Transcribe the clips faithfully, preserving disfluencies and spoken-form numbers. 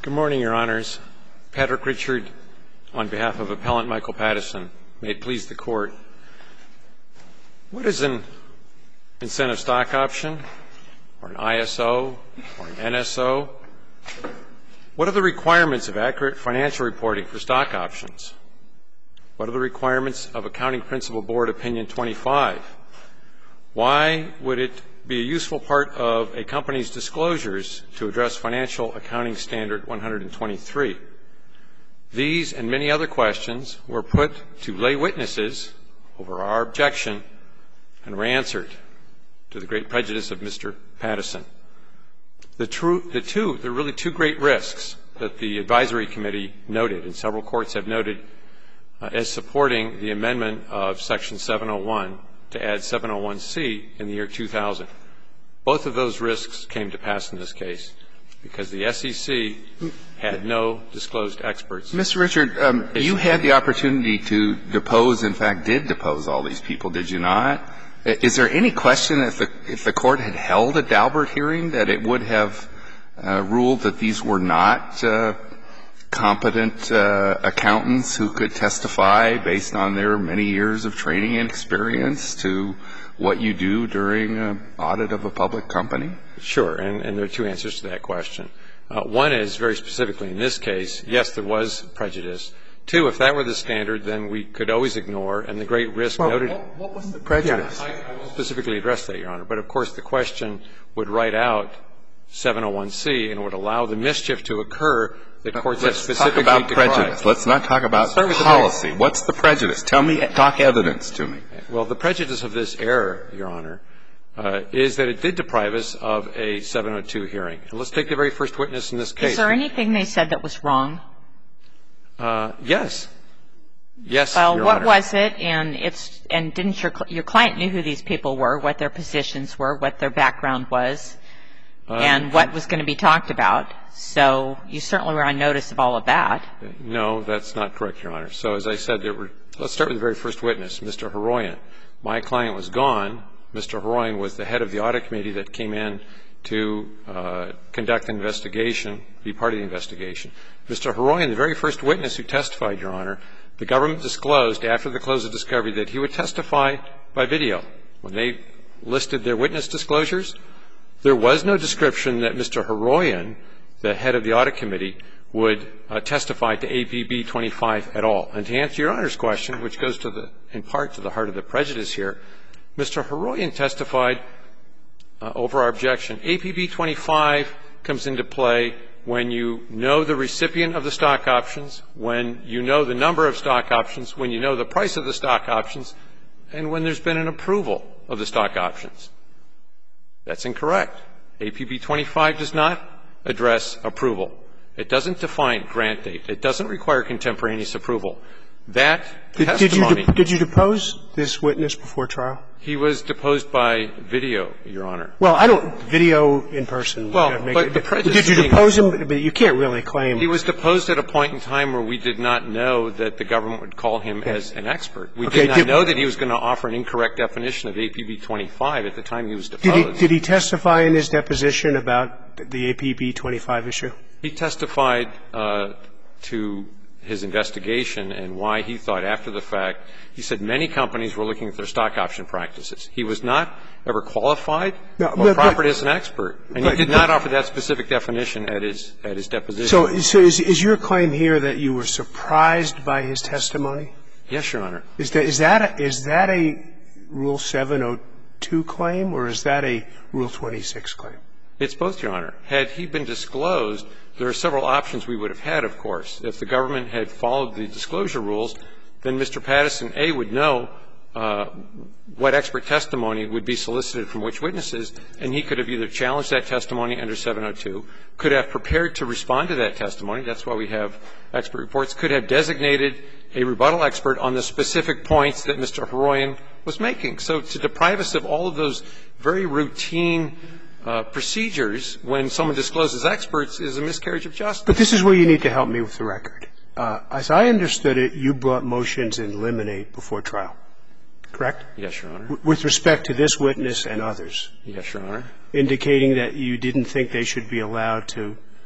Good morning, Your Honors. Patrick Richard, on behalf of Appellant Michael Pattison, may it please the Court. What is an incentive stock option, or an I S O, or an N S O? What are the requirements of accurate financial reporting for stock options? What are the requirements of Accounting Principle Board Opinion twenty-five? Why would it be a useful part of a company's disclosures to address Financial Accounting Standard one hundred twenty-three? These and many other questions were put to lay witnesses over our objection and were answered to the great prejudice of Mister Pattison. The, true, the two, there are really two great risks that the advisory committee noted, and several courts have noted uh, as supporting the amendment of Section seven oh one to add seven oh one C in the year two thousand. Both of those risks came to pass in this case because the S E C had no disclosed experts. Mister Richard, um, you had the opportunity to depose, in fact, did depose all these people, did you not? Is there any question if the, if the court had held a Daubert hearing that it would have uh, ruled that these were not uh, competent uh, accountants who could testify based on their many years of training and experience to what you do during an audit of a public company? Sure, and, and there are two answers to that question. Uh, one is, very specifically in this case, yes, there was prejudice. Two, if that were the standard, then we could always ignore, and the great risk well, noted. What, what was the prejudice? I, I will specifically address that, Your Honor. But of course, the question would write out seven oh one C and would allow the mischief to occur that courts have specifically Let's talk about decried. prejudice. Let's not talk about policy. What's the prejudice? Tell me, talk evidence to me. Well, the prejudice of this error, Your Honor, uh, is that it did deprive us of a seven oh two hearing. And let's take the very first witness in this case. Is there anything they said that was wrong? Uh, yes. Yes, well, Your what Honor. was it? And it's and didn't your your client knew who these people were, what their positions were, what their background was, um, and what was going to be talked about. So you certainly were on notice of all of that. No, that's not correct, Your Honor. So as I said, there were. Let's start with the very first witness, Mister Heroyan. My client was gone. Mister Heroyan was the head of the audit committee that came in to uh, conduct an investigation, be part of the investigation. Mister Heroyan, the very first witness who testified, Your Honor, the government disclosed after the close of discovery that he would testify by video. When they listed their witness disclosures, there was no description that Mister Heroyan, the head of the audit committee, would uh, testify to A P B twenty-five at all. And to answer Your Honor's question, which goes to the, in part to the heart of the prejudice here, Mister Heroyan testified uh, over our objection. A P B twenty-five comes into play when you know the recipient of the stock options, when you know the number of stock options, when you know the price of the stock options, and when there's been an approval of the stock options. That's incorrect. A P B twenty-five does not address approval. It doesn't define grant date. It doesn't require contemporaneous approval. That did, testimony. Did you, de- did you depose this witness before trial? He was deposed by video, Your Honor. Well, I don't video in person. Well, make but it, the prejudice. Did you depose him? But you can't really claim. He was deposed at a point in time where we did not know that the government would call him okay. as an expert. We okay, did not did, know that he was going to offer an incorrect definition of A P B twenty-five at the time he was deposed. Did he, did he testify in his deposition about the A P B twenty-five issue? He testified uh, to his investigation and why he thought after the fact. He said many companies were looking at their stock option practices. He was not ever qualified no, or but, proffered but, as an expert, and but, he did but, not offer that specific definition at his at his deposition. So, so is, is your claim here that you were surprised by his testimony? Yes, Your Honor. Is that is that a, is that a Rule seven oh two claim or is that a Rule twenty-six claim? It's both, Your Honor. Had he been disclosed, there are several options we would have had, of course. If the government had followed the disclosure rules, then Mister Pattison, A, would know uh, what expert testimony would be solicited from which witnesses, and he could have either challenged that testimony under seven oh two, could have prepared to respond to that testimony. That's why we have expert reports. Could have designated a rebuttal expert on the specific points that Mister Heroyan was making. So to deprive us of all of those very routine Uh, procedures when someone discloses experts is a miscarriage of justice. But this is where you need to help me with the record. Uh, as I understood it, you brought motions in limine before trial, correct? Yes, Your Honor. W- with respect to this witness and others. Yes, Your Honor. Indicating that you didn't think they should be allowed to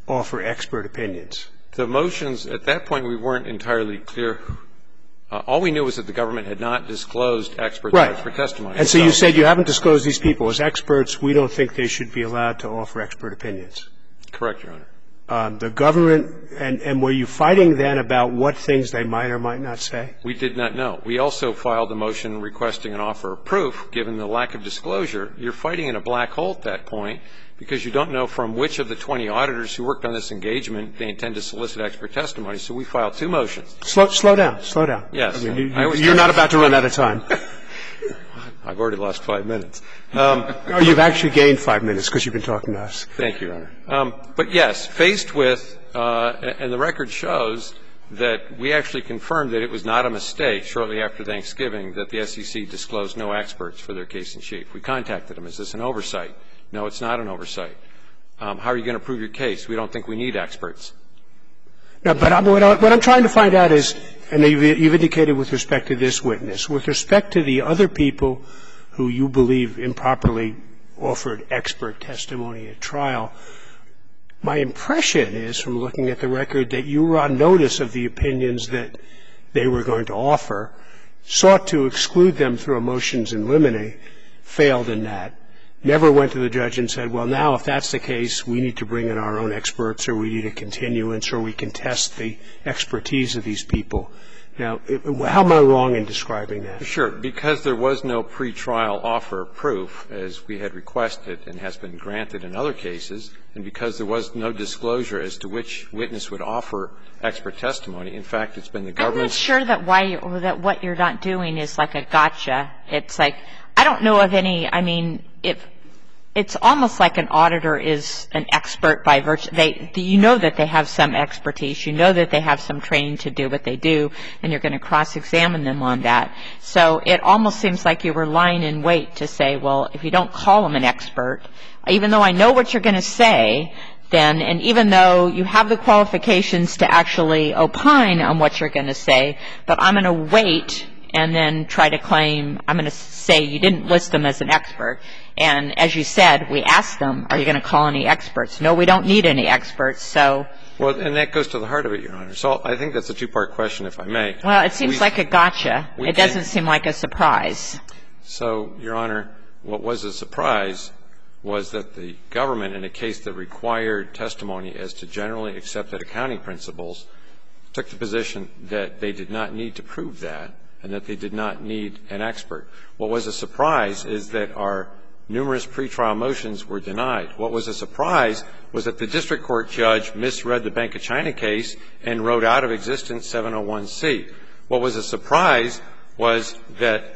offer expert opinions? The motions, at that point, we weren't entirely clear. Uh, all we knew was that the government had not disclosed experts right. for testimony. And so, so you said you haven't disclosed these people as experts. We don't think they should be allowed to offer expert opinions. Correct, Your Honor. Um, the government, and, and were you fighting then about what things they might or might not say? We did not know. We also filed a motion requesting an offer of proof. Given the lack of disclosure, you're fighting in a black hole at that point because you don't know from which of the twenty auditors who worked on this engagement they intend to solicit expert testimony. So we filed two motions. Slow, slow down. Slow down. Yes. I mean, I you, you're not about to run out of time. I've already lost five minutes. Um, oh, you've actually gained five minutes because you've been talking to us. Thank you, Your Honor. Um, but, yes, faced with, uh, and the record shows that we actually confirmed that it was not a mistake shortly after Thanksgiving that the S E C disclosed no experts for their case in chief. We contacted them. Is this an oversight? No, it's not an oversight. Um, how are you going to prove your case? We don't think we need experts. No, but I'm, what, I, what I'm trying to find out is, and you've, you've indicated with respect to this witness, with respect to the other people who you believe improperly offered expert testimony at trial, my impression is, from looking at the record, that you were on notice of the opinions that they were going to offer, sought to exclude them through a motions in limine, failed in that, never went to the judge and said, well, now, if that's the case, we need to bring in our own experts or we need a continuance or we can test the expertise of these people. Now, how am I wrong in describing that? Sure. Because there was no pretrial offer of proof, as we had requested and has been granted in other cases, and because there was no disclosure as to which witness would offer expert testimony, in fact, it's been the government's I'm not sure that why you, that what you're not doing is like a gotcha. It's like, I don't know of any, I mean, if it's almost like an auditor is an expert by virtue, they, you know that they have some expertise, you know that they have some training to do what they do, and you're going to cross-examine them on that. So it almost seems like you were lying in wait to say, well, if you don't call them an expert, even though I know what you're going to say, then, and even though you have the qualifications to actually opine on what you're going to say, but I'm going to wait and then try to claim, I'm going to say you didn't list them as an expert. And as you said, we asked them, are you going to call any experts? No, we don't need any experts. So. Well, and that goes to the heart of it, Your Honor. So I think that's a two-part question, if I may. Well, it seems we, like a gotcha. It doesn't can, seem like a surprise. So, Your Honor, what was a surprise was that the government, in a case that required testimony as to generally accepted accounting principles, took the position that they did not need to prove that and that they did not need an expert. What was a surprise is that our numerous pretrial motions were denied. What was a surprise was that the district court judge misread the Bank of China case and wrote out of existence seven oh one C. What was a surprise was that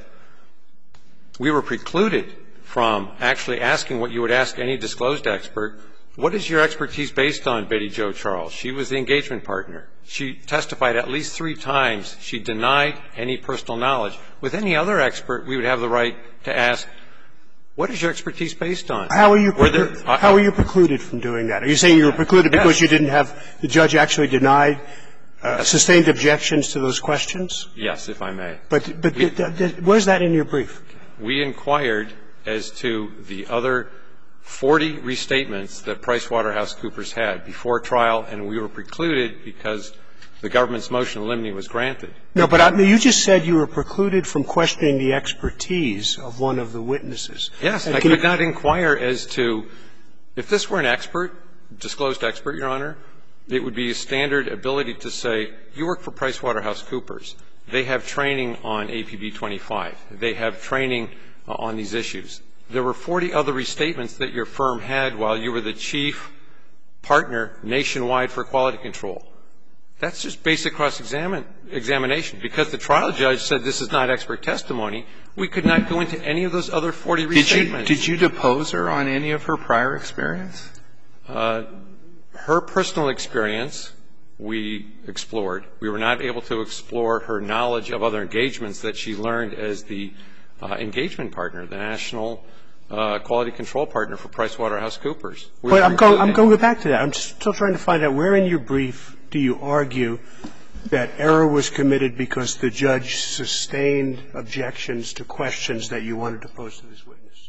we were precluded from actually asking what you would ask any disclosed expert, what is your expertise based on, Betty Jo Charles? She was the engagement partner. She testified at least three times. She denied any personal knowledge. With any other expert, we would have the right to ask, what is your expertise based on? How are you, there, preclu- uh, how are you precluded from doing that? Are you saying you were precluded yes. because you didn't have, the judge actually denied, uh, yes. sustained objections to those questions? Yes, if I may. But, but we, th- th- where's that in your brief? We inquired as to the other forty restatements that PricewaterhouseCoopers had before trial, and we were precluded because the government's motion in limine was granted. No, but I mean, you just said you were precluded from questioning the expertise of one of the witnesses. Yes, and I could you, not inquire as to, if this were an expert, disclosed expert, Your Honor, it would be a standard ability to say, you work for PricewaterhouseCoopers. They have training on A P B twenty-five. They have training uh, on these issues. There were forty other restatements that your firm had while you were the chief partner nationwide for quality control. That's just basic cross-examination. Because the trial judge said this is not expert testimony, we could not go into any of those other forty restatements. Did you, did you depose her on any of her prior experience? Uh, her personal experience, we explored. We were not able to explore her knowledge of other engagements that she learned as the uh, engagement partner, the national uh, quality control partner for PricewaterhouseCoopers. We but I'm going, I'm going back to that. I'm still trying to find out where in your brief do you argue that error was committed because the judge sustained objections to questions that you wanted to pose to this witness?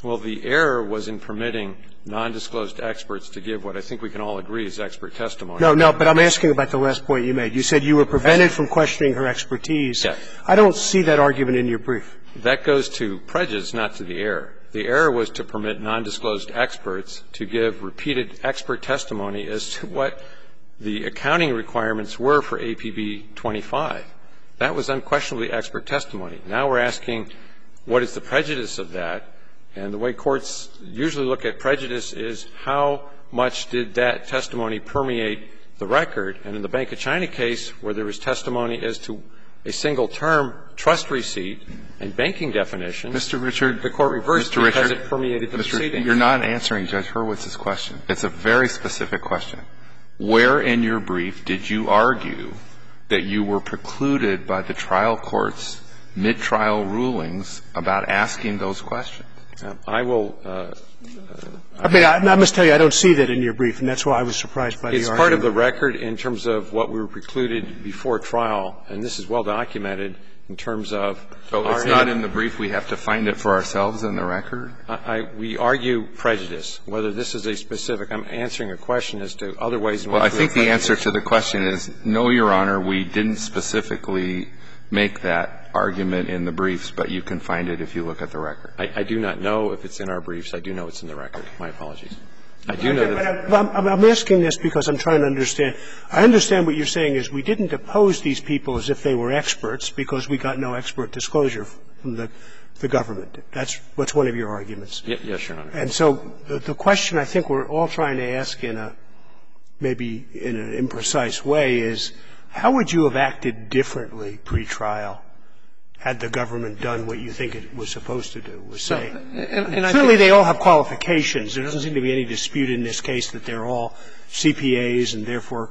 Well, the error was in permitting nondisclosed experts to give what I think we can all agree is expert testimony. No, no, but I'm asking about the last point you made. You said you were prevented from questioning her expertise. Yes. I don't see that argument in your brief. That goes to prejudice, not to the error. The error was to permit nondisclosed experts to give repeated expert testimony as to what the accounting requirements were for A P B twenty-five. That was unquestionably expert testimony. Now we're asking what is the prejudice of that, and the way courts usually look at prejudice is how much did that testimony permeate the record. And in the Bank of China case, where there was testimony as to a single term trust receipt and banking definition, Mister Richard, the court reversed Mister because Richard, it permeated the Mister proceedings. You're not answering Judge Hurwitz's question. It's a very specific question. Where in your brief did you argue that you were precluded by the trial court's mid-trial rulings about asking those questions? I will uh, I mean, I, I must tell you, I don't see that in your brief, and that's why I was surprised by the It's argument. part of the record in terms of what we were precluded before trial, and this is well documented in terms of So it's not in the brief. We have to find it for ourselves in the record? I, I, we argue prejudice, whether this is a specific – I'm answering a question as to other ways in which Well, I we think are the answer prejudiced. to the question is, no, Your Honor, we didn't specifically make that argument in the briefs, but you can find it if you look at the record. I, I do not know if it's in our briefs. I do know it's in the record. My apologies. I do know that. But I'm, I'm asking this because I'm trying to understand. I understand what you're saying is we didn't depose these people as if they were experts because we got no expert disclosure from the, the government. That's what's one of your arguments. Yes, Your Honor. And so the, the question I think we're all trying to ask in a maybe in an imprecise way is, how would you have acted differently pre-trial had the government done what you think it was supposed to do, was say? So, and, and I Clearly, think, they all have qualifications. There doesn't seem to be any dispute in this case that they're all C P As and therefore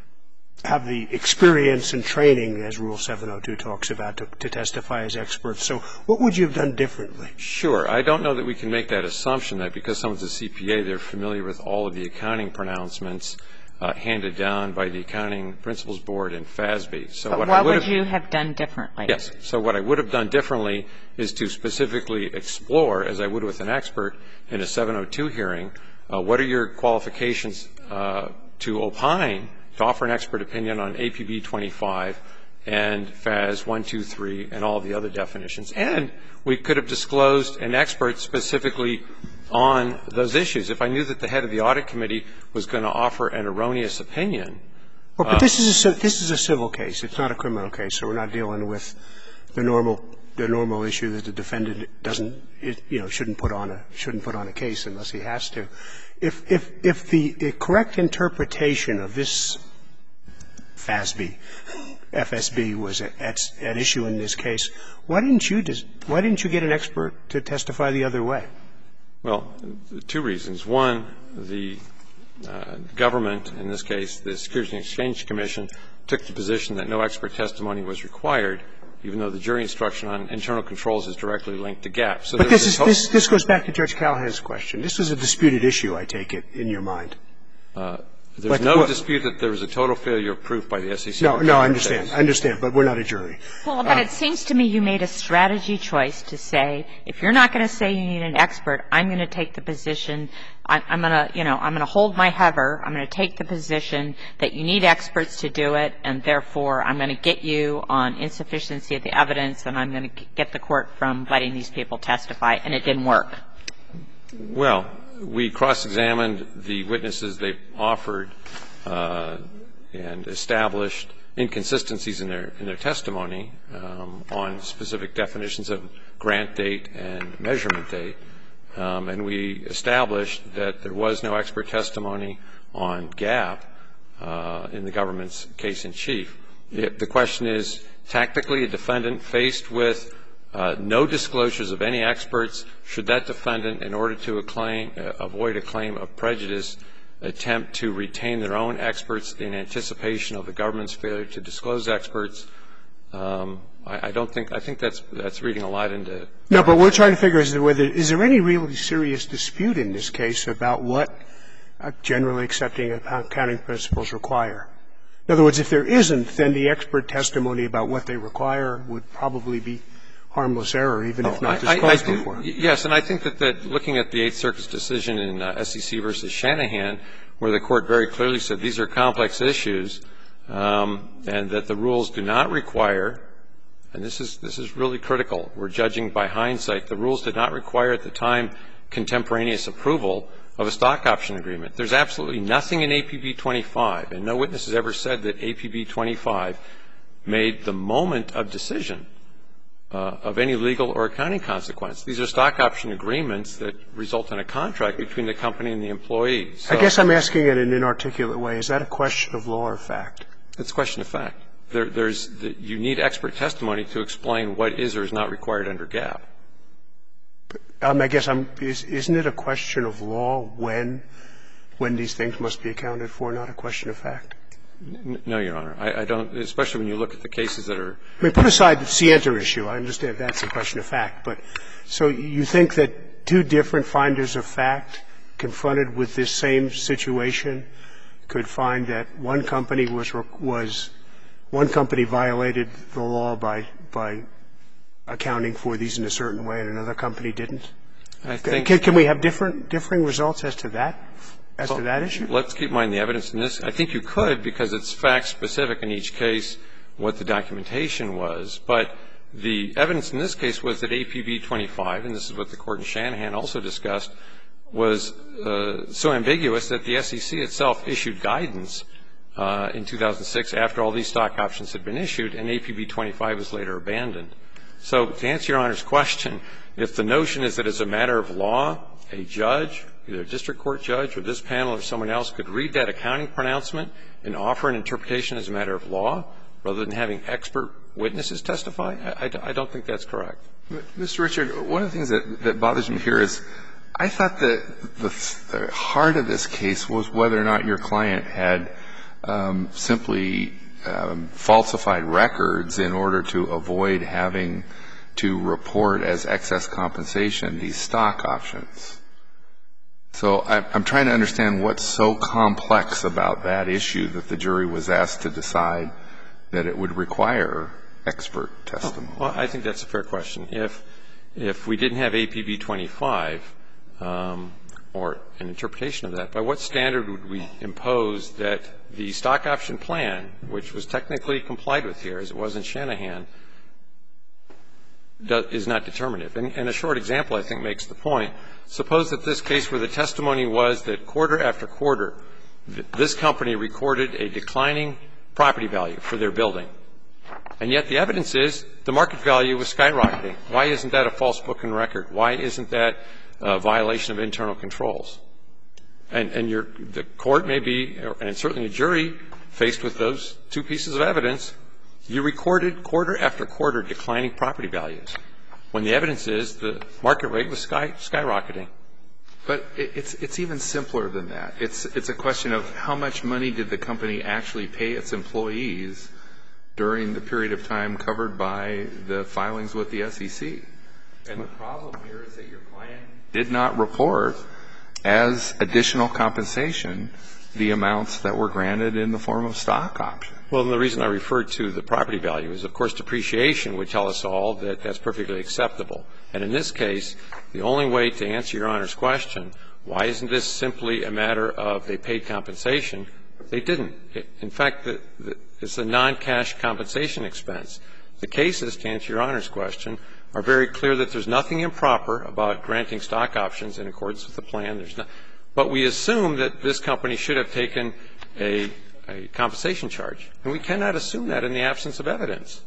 have the experience and training, as Rule seven oh two talks about, to, to testify as experts. So what would you have done differently? Sure. I don't know that we can make that assumption that because someone's a C P A, they're familiar with all of the accounting pronouncements Uh, handed down by the Accounting Principles Board and F A S B. So but what, what I would, would you have done differently? Yes. So what I would have done differently is to specifically explore, as I would with an expert in a seven oh two hearing, uh, what are your qualifications uh, to opine, to offer an expert opinion on A P B twenty-five and F A S one, two, three, and all the other definitions. And we could have disclosed an expert specifically on those issues. If I knew that the head of the audit committee was going to offer an erroneous opinion. Well, but uh, this is a, this is a civil case. It's not a criminal case, so we're not dealing with the normal the normal issue that the defendant doesn't you know shouldn't put on a shouldn't put on a case unless he has to. If if if the, the correct interpretation of this F A S B F S B was at, at, at issue in this case, why didn't you dis, why didn't you get an expert to testify the other way? Well, two reasons. One, the uh, government, in this case the Securities and Exchange Commission, took the position that no expert testimony was required, even though the jury instruction on internal controls is directly linked to GAP. So but this, is, this, this goes back to Judge Callahan's question. This was a disputed issue, I take it, in your mind. Uh, There's but, no well, dispute that there was a total failure of proof by the S E C. No, no, I understand. I understand, but we're not a jury. Well, but uh, it seems to me you made a strategy choice to say, if you're not going to say you need an expert, I'm going to take the position, I, I'm going to, you know, I'm going to hold my hover, I'm going to take the position that you need experts to do it, and therefore I'm going to get you on insufficiency of the evidence, and I'm going to get the court from letting these people testify, and it didn't work. Well, we cross-examined the witnesses they offered uh, and established inconsistencies in their in their testimony um, on specific definitions of grant date and measurement date, um, and we established that there was no expert testimony on GAP uh, in the government's case in chief. It, the question is, tactically, a defendant faced with Uh, no disclosures of any experts, should that defendant, in order to a claim, uh, avoid a claim of prejudice, attempt to retain their own experts in anticipation of the government's failure to disclose experts? Um, I, I don't think – I think that's that's reading a lot into – No, but we're trying to figure is there whether – is there any really serious dispute in this case about what uh, generally accepting accounting principles require? In other words, if there isn't, then the expert testimony about what they require would probably be – harmless error, even if not I, disclosed I, I do, before. Yes, and I think that, that looking at the Eighth Circuit's decision in uh, S E C versus Shanahan, where the Court very clearly said these are complex issues, um, and that the rules do not require, and this is this is really critical, we're judging by hindsight, the rules did not require at the time contemporaneous approval of a stock option agreement. There's absolutely nothing in A P B twenty-five, and no witness has ever said that A P B twenty-five made the moment of decision uh, of any legal or accounting consequence. These are stock option agreements that result in a contract between the company and the employee. So I guess I'm asking it in an inarticulate way. Is that a question of law or fact? It's a question of fact. There, there's the, you need expert testimony to explain what is or is not required under GAAP. Um, I guess I'm, is, isn't it a question of law when, when these things must be accounted for, not a question of fact? No, Your Honor. I, I don't, especially when you look at the cases that are. I mean, put aside the Sienta issue. I understand that's a question of fact. But so you think that two different finders of fact confronted with this same situation could find that one company was, was one company violated the law by, by accounting for these in a certain way and another company didn't? I think. Can, can we have different, differing results as to that? As well, to that issue? Let's keep in mind the evidence in this. I think you could because it's fact-specific in each case what the documentation was. But the evidence in this case was that A P B twenty-five, and this is what the Court in Shanahan also discussed, was uh, so ambiguous that the S E C itself issued guidance uh, in two thousand six after all these stock options had been issued, and A P B twenty-five was later abandoned. So to answer Your Honor's question, if the notion is that as a matter of law, a judge, either a district court judge or this panel or someone else could read that accounting pronouncement and offer an interpretation as a matter of law rather than having expert witnesses testify, I, I, I don't think that's correct. Mister Richard, one of the things that, that bothers me here is I thought that the, the heart of this case was whether or not your client had um, simply um, falsified records in order to avoid having to report as excess compensation these stock options. So I'm trying to understand what's so complex about that issue that the jury was asked to decide that it would require expert testimony. Oh, well, I think that's a fair question. If if we didn't have A P B twenty-five um, or an interpretation of that, by what standard would we impose that the stock option plan, which was technically complied with here, as it was in Shanahan, is not determinative? And, and a short example, I think, makes the point. Suppose that this case where the testimony was that quarter after quarter, th- this company recorded a declining property value for their building. And yet the evidence is the market value was skyrocketing. Why isn't that a false book and record? Why isn't that a violation of internal controls? And, and your, the court may be, and certainly a jury, faced with those two pieces of evidence, you recorded quarter after quarter declining property values when the evidence is the market rate was sky, skyrocketing. But it's, it's even simpler than that. It's, it's a question of how much money did the company actually pay its employees during the period of time covered by the filings with the S E C. And the problem here is that your client did not report as additional compensation the amounts that were granted in the form of stock options. Well, and the reason I referred to the property value is, of course, depreciation would tell us all that that's perfectly acceptable. And in this case, the only way to answer Your Honor's question, why isn't this simply a matter of they paid compensation, they didn't. In fact, the, the, it's a non-cash compensation expense. The cases, to answer Your Honor's question, are very clear that there's nothing improper about granting stock options in accordance with the plan. There's not, but we assume that this company should have taken a a compensation charge. And we cannot assume that in the absence of evidence.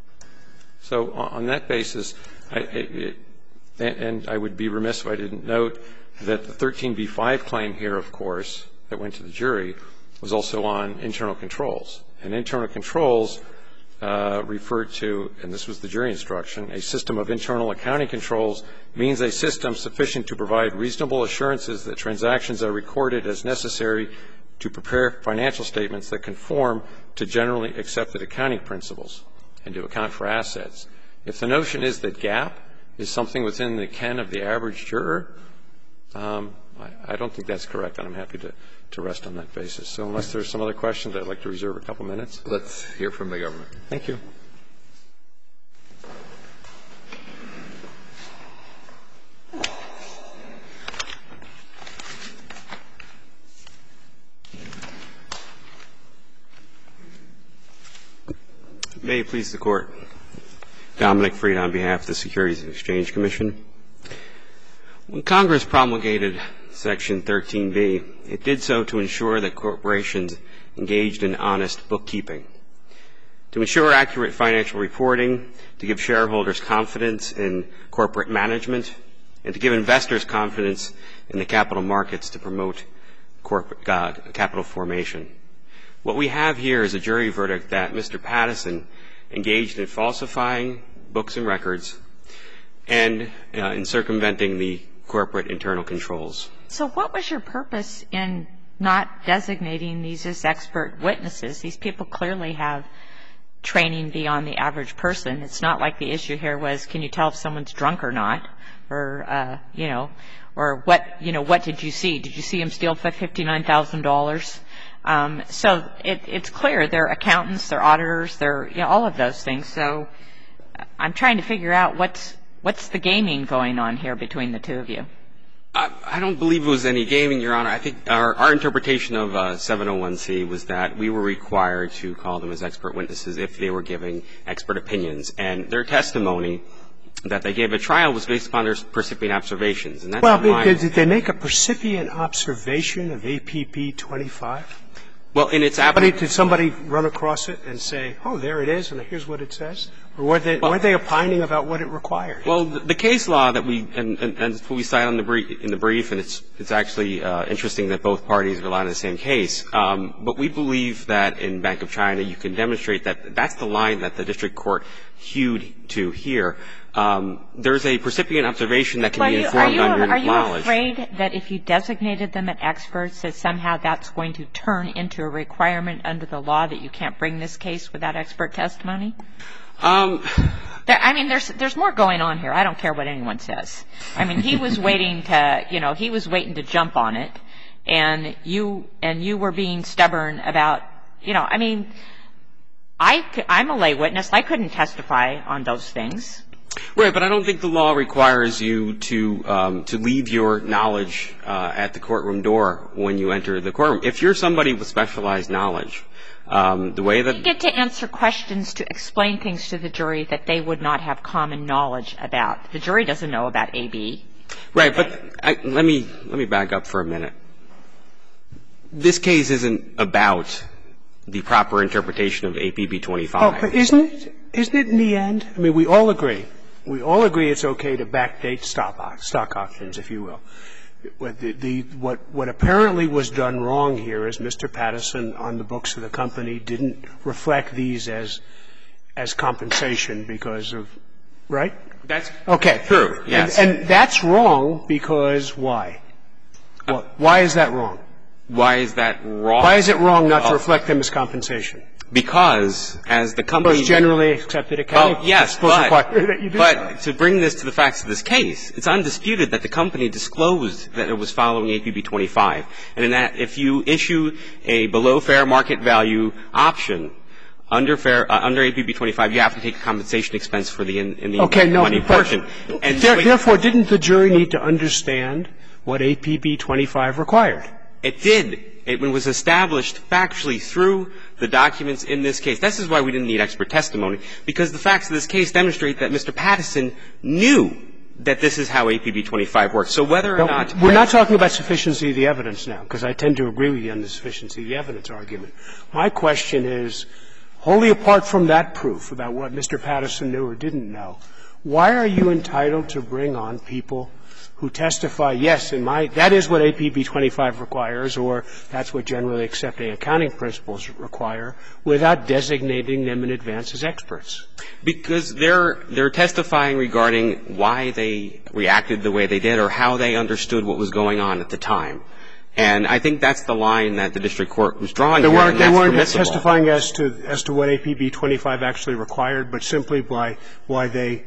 So on that basis, I, it, and I would be remiss if I didn't note that the thirteen B five claim here, of course, that went to the jury, was also on internal controls. And internal controls uh, referred to, and this was the jury instruction, a system of internal accounting controls means a system sufficient to provide reasonable assurances that transactions are recorded as necessary to prepare financial statements that conform to generally accepted accounting principles and to account for assets. If the notion is that GAAP is something within the ken of the average juror, um, I, I don't think that's correct, and I'm happy to, to rest on that basis. So unless there's some other questions, I'd like to reserve a couple minutes. Let's hear from the government. Thank you. May it please the Court. Dominic Fried on behalf of the Securities and Exchange Commission. When Congress promulgated Section thirteen B, it did so to ensure that corporations engaged in honest bookkeeping, to ensure accurate financial reporting, to give shareholders confidence in corporate management, and to give investors confidence in the capital markets to promote corporate uh, capital formation. What we have here is a jury verdict that Mister Pattison engaged in falsifying books and records and uh, in circumventing the corporate internal controls. So what was your purpose in not designating these as expert witnesses? These people clearly have training beyond the average person. It's not like the issue here was, can you tell if someone's drunk or not? Or, uh, you know, or what, you know, what did you see? Did you see him steal fifty-nine thousand dollars? Um, so it, it's clear they're accountants, they're auditors, they're, you know, all of those things. So I'm trying to figure out what's what's the gaming going on here between the two of you. I, I don't believe it was any gaming, Your Honor. I think our, our interpretation of uh, seven oh one C was that we were required to call them as expert witnesses if they were giving expert opinions. And their testimony that they gave at trial was based upon their percipient observations. And that's well, did, did they make a percipient observation of A P B twenty-five? Well, in its somebody, did somebody run across it and say, oh, there it is, and here's what it says? Or were they, well, were they opining about what it required? Well, the, the case law that we, and, and, and what we cite on the brief, in the brief, and it's, it's actually uh, interesting that both parties rely on the same case. Um, but we believe that in Bank of China you can demonstrate that that's the line that the district court hewed to here. Um, there's a percipient observation that can well, be you, informed are you, under are you knowledge. afraid that if you designated them as experts, that somehow that's going to turn into a requirement under the law that you can't bring this case without expert testimony? Um, there, I mean, there's there's more going on here. I don't care what anyone says. I mean, he was waiting to, you know, he was waiting to jump on it, and you and you were being stubborn about, you know, I mean, I I'm a lay witness. I couldn't testify on those things. Right, but I don't think the law requires you to um, to leave your knowledge uh, at the courtroom door when you enter the courtroom. If you're somebody with specialized knowledge, um, the way that you get to answer questions to explain things to the jury that they would not have common knowledge about. The jury doesn't know about A B. Right, but I, let me let me back up for a minute. This case isn't about the proper interpretation of A P B twenty-five. Oh, but isn't it? Isn't it in the end? I mean, we all agree. We all agree it's okay to backdate stock, stock options, if you will. What, the, the, what, what apparently was done wrong here is Mister Pattison on the books of the company didn't reflect these as as compensation because of, right? That's okay. True, yes. And, and that's wrong because why? Uh, why is that wrong? Why is that wrong? Why is it wrong not to uh, reflect them as compensation? Because as the company Most generally accepted accounting. Well, yes, but, that you do but so. to bring this to the facts of this case, it's undisputed that the company disclosed that it was following A P B twenty-five, and in that, if you issue a below fair market value option under fair uh, under A P B twenty-five, you have to take a compensation expense for the in, in the okay, no, money portion. And there, therefore, didn't the jury need to understand what A P B twenty-five required? It did. It was established factually through the documents in this case. This is why we didn't need expert testimony, because the facts of this case demonstrate that Mister Pattison knew that this is how A P B twenty-five works. So whether or no, not we're not talking about sufficiency of the evidence now, because I tend to agree with you on the sufficiency of the evidence argument. My question is, wholly apart from that proof about what Mister Pattison knew or didn't know, why are you entitled to bring on people who testify, yes, in my, that is what A P B twenty-five requires, or that's what generally accepting accounting principles require, without designating them in advance as experts? Because they're, they're testifying regarding why they reacted the way they did or how they understood what was going on at the time. And I think that's the line that the district court was drawing they here, weren't, and that's They weren't permissible. testifying as to, as to what A P B twenty-five actually required, but simply by why they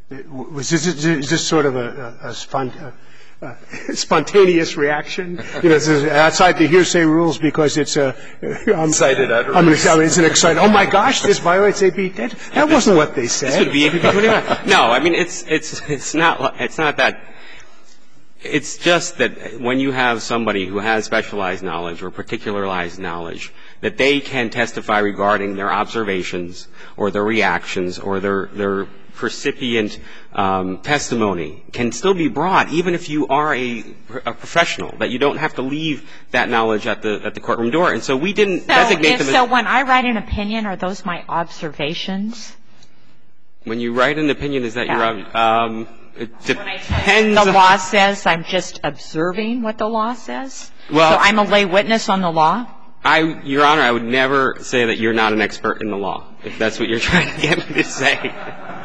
Was this, is this sort of a, a, a, spont, a, a spontaneous reaction? You know, this is outside the hearsay rules because it's a um, excited utterance. I mean, I mean, it's an excited. Oh my gosh, this violates A P B. That, that wasn't what they said. This would be A P B twenty-five. No, I mean it's it's it's not it's not that. It's just that when you have somebody who has specialized knowledge or particularized knowledge, that they can testify regarding their observations or their reactions or their, their percipient um, testimony can still be brought, even if you are a, a professional, that you don't have to leave that knowledge at the at the courtroom door. And so we didn't so designate if, them as... So when I write an opinion, are those my observations? When you write an opinion, is that Yeah. your... Um, it depends... The law says I'm just observing what the law says? Well, so I'm a lay witness on the law? I, Your Honor, I would never say that you're not an expert in the law, if that's what you're trying to get me to say.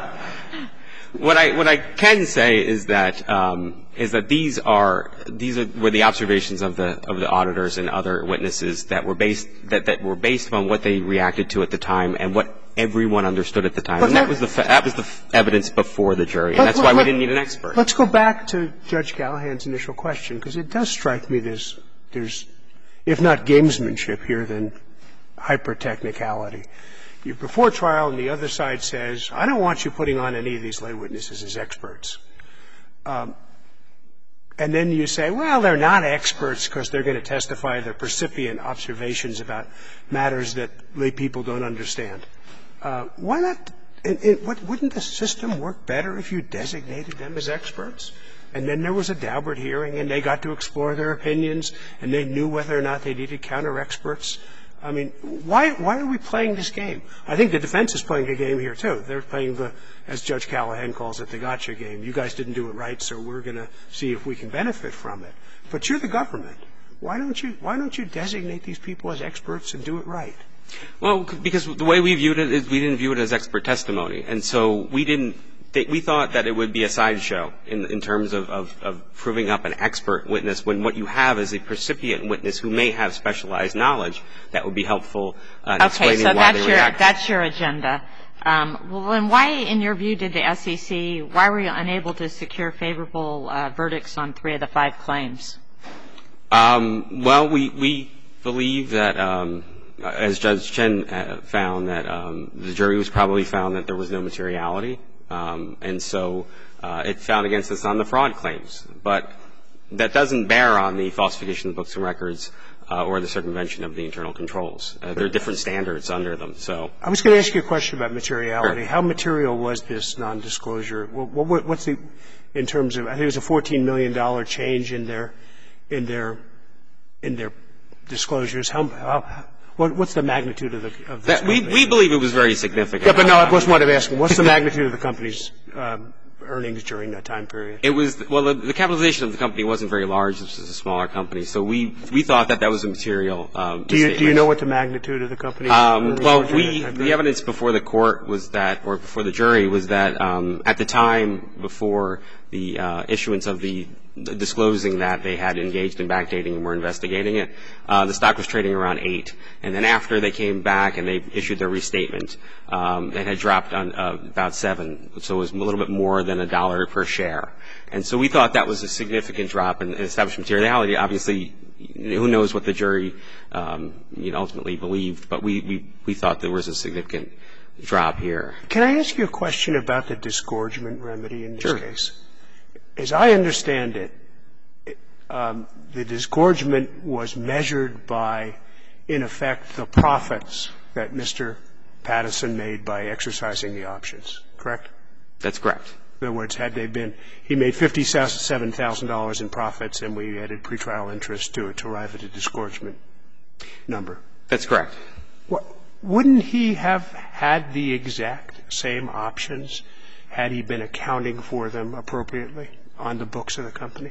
What I what I can say is that um, is that these are these are, were the observations of the of the auditors and other witnesses that were based that, that were based upon what they reacted to at the time and what everyone understood at the time. And that was the that was the evidence before the jury, and that's why we didn't need an expert. Let's go back to Judge Callahan's initial question, because it does strike me there's there's if not gamesmanship here, then hyper-technicality. You're before trial, and the other side says, I don't want you putting on any of these lay witnesses as experts. Um, and then you say, well, they're not experts because they're going to testify their percipient observations about matters that lay people don't understand. Uh, why not and, and what, wouldn't the system work better if you designated them as experts? And then there was a Daubert hearing, and they got to explore their opinions, and they knew whether or not they needed counter-experts. I mean, why why are we playing this game? I think the defense is playing a game here, too. They're playing the, as Judge Callahan calls it, the gotcha game. You guys didn't do it right, so we're going to see if we can benefit from it. But you're the government. Why don't you why don't you designate these people as experts and do it right? Well, because the way we viewed it is we didn't view it as expert testimony. And so we didn't – we thought that it would be a sideshow in, in terms of, of, of proving up an expert witness when what you have is a percipient witness who may have specialized knowledge that would be helpful uh, in explaining okay, so why that's they your, reacted. that's your agenda. Um, well, then why, in your view, did the S E C – why were you unable to secure favorable uh, verdicts on three of the five claims? Um, well, we, we believe that um, – as Judge Chen uh, found, that um, the jury was probably found that there was no materiality, um, and so uh, it found against us on the fraud claims. But that doesn't bear on the falsification of the books and records uh, or the circumvention of the internal controls. Uh, there are different standards under them. So I was going to ask you a question about materiality. Sure. How material was this nondisclosure? What, what, what's the – in terms of – I think it was a fourteen million dollars change in their – in their – in their disclosures. How, how – What, what's the magnitude of the of this that, we, we believe it was very significant. Yeah, but no, I was wanted to ask. What's the magnitude of the company's um, earnings during that time period? It was well, the, the capitalization of the company wasn't very large. This was a smaller company, so we we thought that that was a material. Um, do you do you know what the magnitude of the company's um, earnings well, were during we that time the period? evidence before the court was that, or before the jury, was that um, at the time before the uh, issuance of the disclosing that they had engaged in backdating and were investigating it, uh, the stock was trading around eight. And then after they came back and they issued their restatement, um, it had dropped on uh, about seven. So it was a little bit more than a dollar per share. And so we thought that was a significant drop in, in established materiality. Obviously, who knows what the jury um, you know, ultimately believed, but we, we, we thought there was a significant drop here. Can I ask you a question about the disgorgement remedy in this Sure. case? As I understand it, um, the disgorgement was measured by, in effect, the profits that Mister Pattison made by exercising the options, correct? That's correct. In other words, had they been – he made fifty-seven thousand dollars in profits, and we added pretrial interest to it to arrive at a disgorgement number. That's correct. What, wouldn't he have had the exact same options had he been accounting for them appropriately on the books of the company?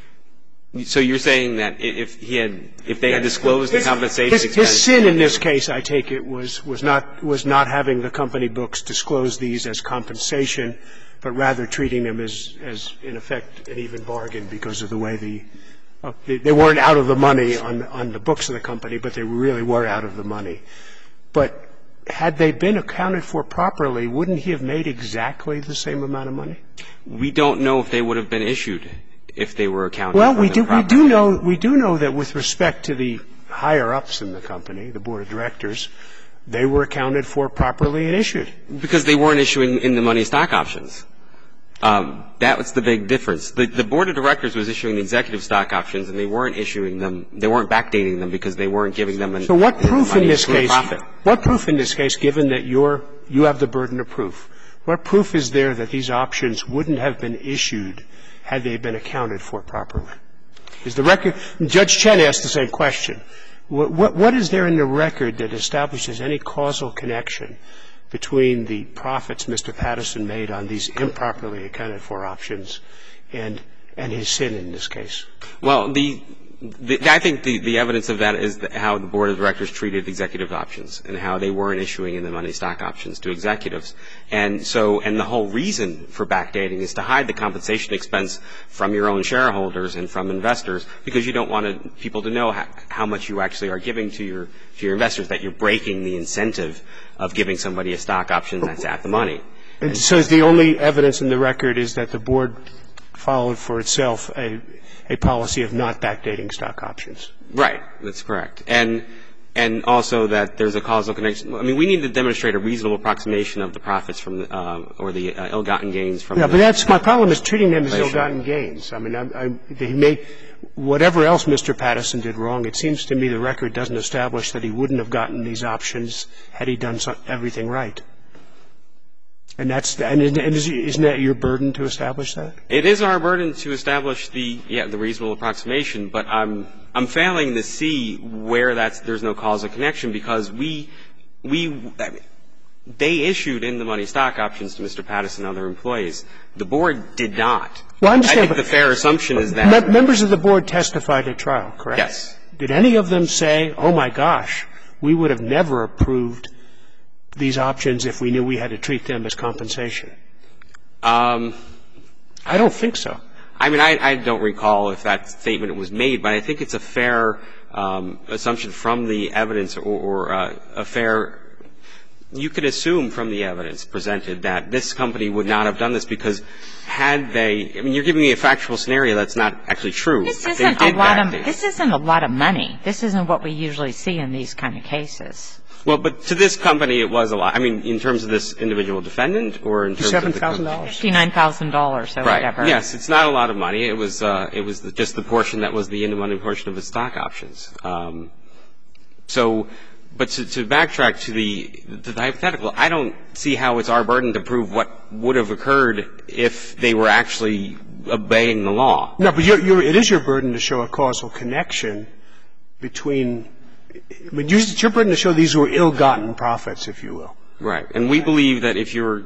So you're saying that if he had – if they had disclosed the compensation his, expense – his sin in this case, I take it, was was not was not having the company books disclose these as compensation, but rather treating them as, as in effect, an even bargain because of the way the uh, – they, they weren't out of the money on, on the books of the company, but they really were out of the money. But had they been accounted for properly, wouldn't he have made exactly the same amount of money? We don't know if they would have been issued if they were accounted Well, for we them do, we properly. do know, we do know that with respect to the higher-ups in the company, the board of directors, they were accounted for properly and issued. Because they weren't issuing in the money stock options. Um, that was the big difference. The, the board of directors was issuing the executive stock options, and they weren't issuing them. They weren't backdating them because they weren't giving them. An, so what proof in this case? Profit. What proof in this case, given that you're you have the burden of proof? What proof is there that these options wouldn't have been issued had they been accounted for properly? Is the record? Judge Chen asked the same question. What, what, what is there in the record that establishes any causal connection between the profits Mister Patterson made on these improperly accounted for options and and his sin in this case? Well, the, the I think the, the evidence of that is the, how the board of directors treated executive options and how they weren't issuing in the money stock options to executives. And so, and the whole reason for backdating is to hide the compensation expense from your own shareholders and from investors, because you don't want to, people to know how, how much you actually are giving to your to your investors, that you're breaking the incentive of giving somebody a stock option that's at the money. And so the only evidence in the record is that the board followed for itself a, a policy of not backdating stock options. Right. That's correct. And and also that there's a causal connection. I mean, we need to demonstrate a reasonable approximation of the profits from the, uh, or the uh, ill-gotten gains from yeah, the. Yeah, but that's my problem is treating them as ill-gotten gains. I mean, I, I, he may, whatever else Mister Patterson did wrong, it seems to me the record doesn't establish that he wouldn't have gotten these options had he done so, everything right. And that's and isn't that your burden to establish that? It is our burden to establish the yeah the reasonable approximation, but I'm I'm failing to see where that's there's no causal connection, because we we I mean, they issued in the money stock options to Mister Patterson and other employees. The board did not. Well, I understand. I think the fair assumption is that me- members of the board testified at trial, correct? Yes. Did any of them say, "Oh my gosh, we would have never approved these options if we knew we had to treat them as compensation"? Um, I don't think so. I mean, I, I don't recall if that statement was made, but I think it's a fair um, assumption from the evidence, or, or uh, a fair. You could assume from the evidence presented that this company would not have done this, because had they, I mean, you're giving me a factual scenario that's not actually true. This They isn't did a lot of, backdate. this isn't a lot of money. This isn't what we usually see in these kind of cases. Well, but to this company it was a lot. I mean, in terms of this individual defendant, or in terms Seven of the thousand company? dollars. Fifty-nine thousand dollars or Right. whatever. Yes, it's not a lot of money. It was uh, it was the, just the portion that was the in-the-money portion of the stock options. Um, so, but to, to backtrack to the, to the hypothetical, I don't see how it's our burden to prove what would have occurred if they were actually obeying the law. No, but you're, you're, it is your burden to show a causal connection between. I mean, it's your burden to show these were ill-gotten profits, if you will. Right. And we believe that if you're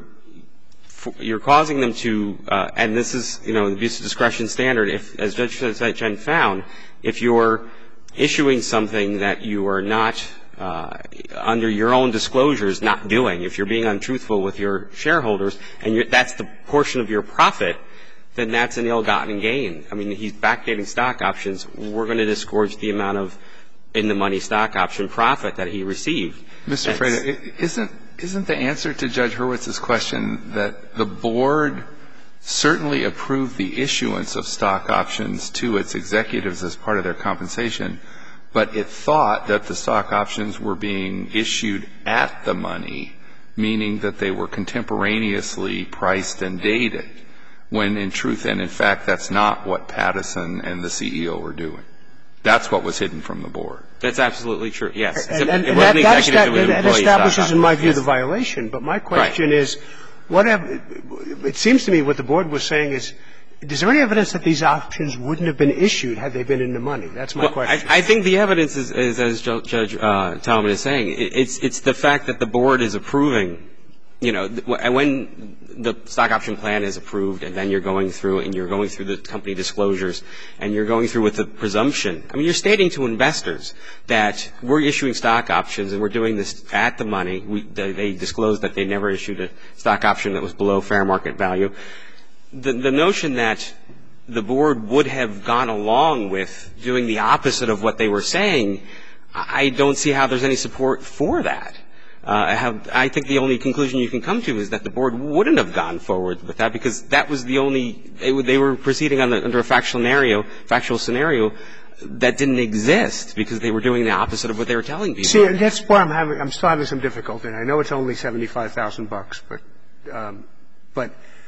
you're causing them to, uh, and this is, you know, the abuse of discretion standard, if, as Judge Chen found, if you're issuing something that you are not, uh, under your own disclosures, not doing, if you're being untruthful with your shareholders, and you're, that's the portion of your profit, then that's an ill-gotten gain. I mean, he's backdating stock options. We're going to disgorge the amount of in-the-money stock option profit that he received. Mister Freda, isn't isn't the answer to Judge Hurwitz's question that the board certainly approved the issuance of stock options to its executives as part of their compensation, but it thought that the stock options were being issued at the money, meaning that they were contemporaneously priced and dated, when in truth and in fact that's not what Pattison and the C E O were doing? That's what was hidden from the board. That's absolutely true, yes. And, and, it and wasn't that, executive, that, it was that employee establishes, stock in my options, view, yes. the violation. But my question Right. is, what have, it seems to me what the board was saying is, is there any evidence that these options wouldn't have been issued had they been in the money? That's my well, question. I, I think the evidence is, is as Judge uh, Talman is saying, it, it's, it's the fact that the board is approving, you know, when the stock option plan is approved and then you're going through and you're going through the company disclosures and you're going through with the presumption. I mean, you're stating to investors that we're issuing stock options and we're doing this at the money. We, they, they disclosed that they never issued a stock option that was below fair market value. The, the notion that the board would have gone along with doing the opposite of what they were saying, I don't see how there's any support for that. Uh, I, have, I think the only conclusion you can come to is that the board wouldn't have gone forward with that because that was the only they, they were proceeding on the, under a factual scenario, factual scenario that didn't exist because they were doing the opposite of what they were telling people. See, and that's where I'm having I'm still having some difficulty. And I know it's only seventy-five thousand bucks, but um, but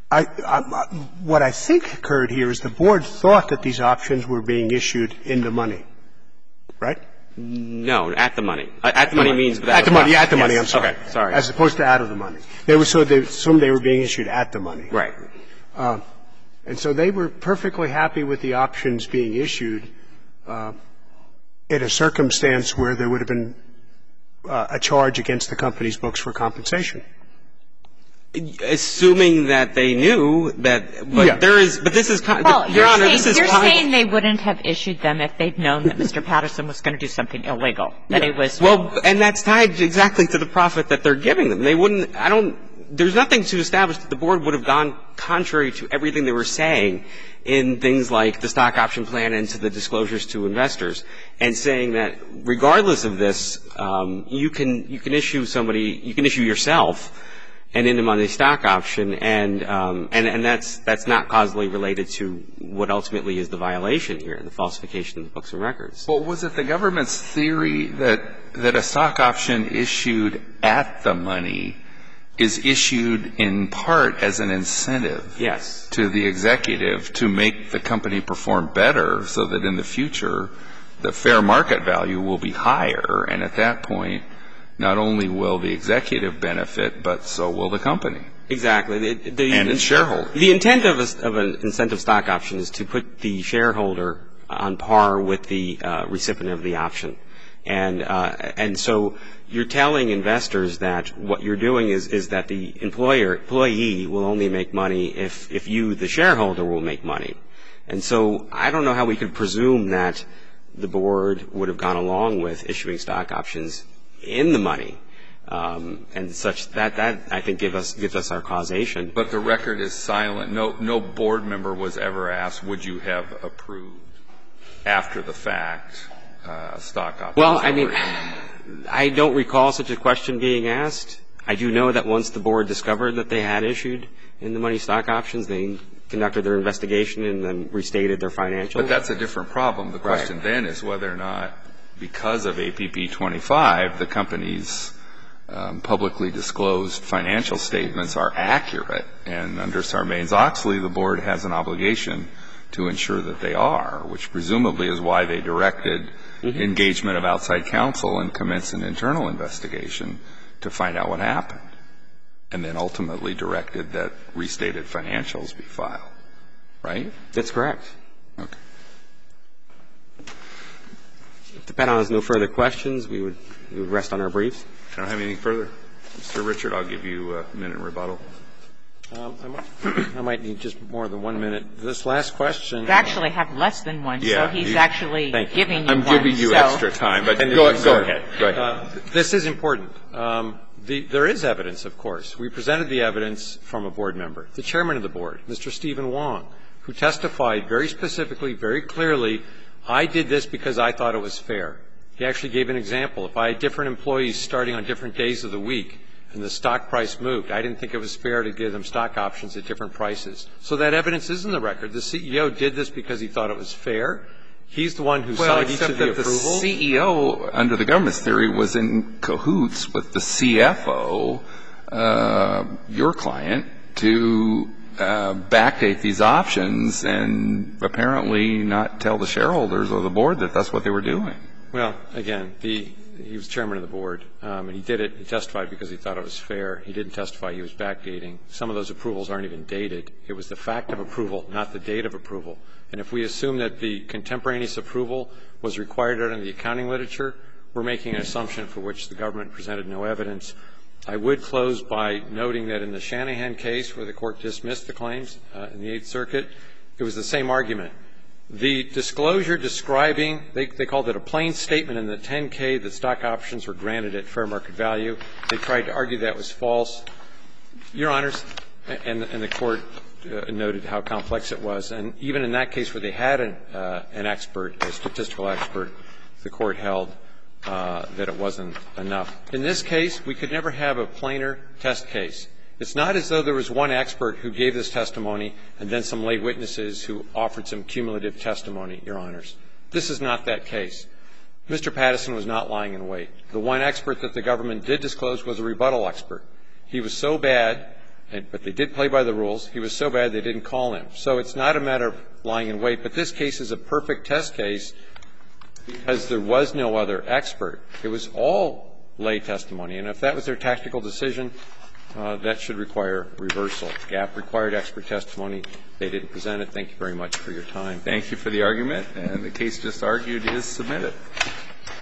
I, I, what I think occurred here is the board thought that these options were being issued in the money, right? No, at the money. At the money means without at the money. At the money. Yes. I'm sorry. Okay, sorry. As opposed to out of the money. They were so they assumed they were being issued at the money. Right. Uh, and so they were perfectly happy with the options being issued uh, in a circumstance where there would have been uh, a charge against the company's books for compensation. Assuming that they knew that, but Yeah. there is, but this is, con- Well, Your you're Honor, saying, this is you're con- saying they wouldn't have issued them if they'd known that Mister Patterson was going to do something illegal, that it was. Well, and that's tied exactly to the profit that they're giving them. They wouldn't, I don't, there's nothing to establish that the board would have gone contrary to everything they were saying in things like the stock option plan and to the disclosures to investors, and saying that regardless of this, um, you can, you can issue somebody, you can issue yourself an in-the-money stock option, and, um, and, and that's, that's not causally related to what ultimately is the violation here, the falsification of the books and records. Well, was it the government's theory that, that a stock option issued at the money is issued in part as an incentive Yes. to the executive to make the company perform better so that in the future the fair market value will be higher, and at that point not only will the executive benefit, but so will the company. Exactly. The, the, and its shareholder. The intent of, a, of an incentive stock option is to put the shareholder on par with the uh, recipient of the option. And, uh, and so you're telling investors that what you're doing is, is that the employer, employee will only make money if, if you, the shareholder, will make money. And so I don't know how we could presume that the board would have gone along with issuing stock options in the money, um, and such that that I think give us gives us our causation. But the record is silent. No, no board member was ever asked, "Would you have approved after the fact uh, stock options?" Well, I mean, I don't recall such a question being asked. I do know that once the board discovered that they had issued in the money stock options, they conducted their investigation and then restated their financials. But that's a different problem. The question Right. then is whether or not, because of A P P twenty-five, the company's um, publicly disclosed financial statements are accurate. And under Sarbanes-Oxley, the board has an obligation to ensure that they are, which presumably is why they directed mm-hmm. engagement of outside counsel and commence an internal investigation to find out what happened, and then ultimately directed that restated financials be filed. Right? That's correct. Okay. If the panel has no further questions, we would, we would rest on our briefs. I don't have anything further. Mister Richard, I'll give you a minute rebuttal. Um, I, might, I might need just more than one minute. This last question. You actually have less than one, Yeah, so he's you, actually giving you I'm one. giving you so. extra time, but And go, go, go ahead. Go ahead. Uh, this is important. Um, the, there is evidence, of course. We presented the evidence from a board member, the chairman of the board, Mister Stephen Wong, who testified very specifically, very clearly, I did this because I thought it was fair. He actually gave an example. If I had different employees starting on different days of the week and the stock price moved, I didn't think it was fair to give them stock options at different prices. So that evidence is in the record. The C E O did this because he thought it was fair. He's the one who well, signed each of the approvals. The C E O, under the government's theory, was in cahoots with the C F O, uh, your client, to uh, backdate these options and apparently not tell the shareholders or the board that that's what they were doing. Well, again, the, he was chairman of the board, um, and he did it. He testified because he thought it was fair. He didn't testify he was backdating. Some of those approvals aren't even dated. It was the fact of approval, not the date of approval. And if we assume that the contemporaneous approval was required under the accounting literature, we're making an assumption for which the government presented no evidence. I would close by noting that in the Shanahan case, where the court dismissed the claims uh, in the Eighth Circuit, it was the same argument. The disclosure describing, they, they called it a plain statement in the ten K that stock options were granted at fair market value. They tried to argue that was false. Your Honors, and, and the court uh, noted how complex it was. And even in that case where they had an, uh, an expert, a statistical expert, the court held uh, that it wasn't enough. In this case, we could never have a plainer test case. It's not as though there was one expert who gave this testimony and then some lay witnesses who offered some cumulative testimony, Your Honors. This is not that case. Mister Patterson was not lying in wait. The one expert that the government did disclose was a rebuttal expert. He was so bad but they did play by the rules. He was so bad they didn't call him. So it's not a matter of lying in wait. But this case is a perfect test case because there was no other expert. It was all lay testimony. And if that was their tactical decision, uh, that should require reversal. G A P required expert testimony. They didn't present it. Thank you very much for your time. Thank you for the argument. And the case just argued is submitted.